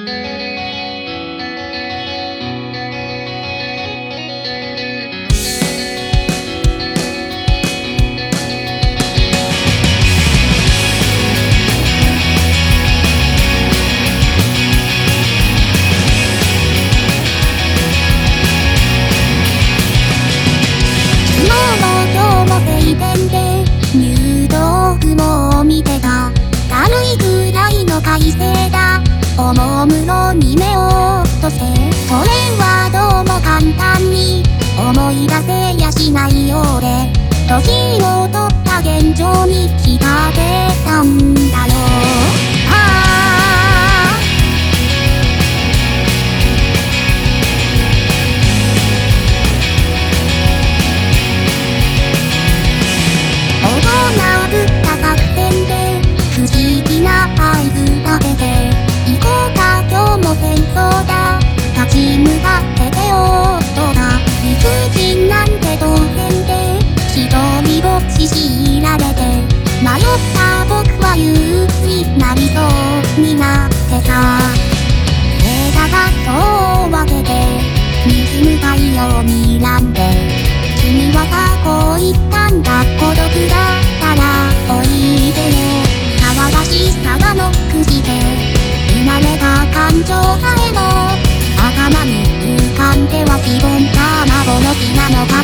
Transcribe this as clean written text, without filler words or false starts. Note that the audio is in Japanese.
おもむろに目を落として、それはどうも簡単に思い出せやしないようで、年を取った現状に浸ってたんだよ。大人ぶった作戦で不思議な合図立てて、行こうか今日も戦争だ、立ち向かって手をとだ、理不尽なんて当然で、一人ぼっち強いられて、迷った僕は憂鬱になりそうになってた。映画がそう分けて水向かいを睨んで、君はさこう言ったんだ、孤独だったらおいでよ、騒がしさがノックして生まれた感情さえも頭に浮かんではしぼんだ幻なのか。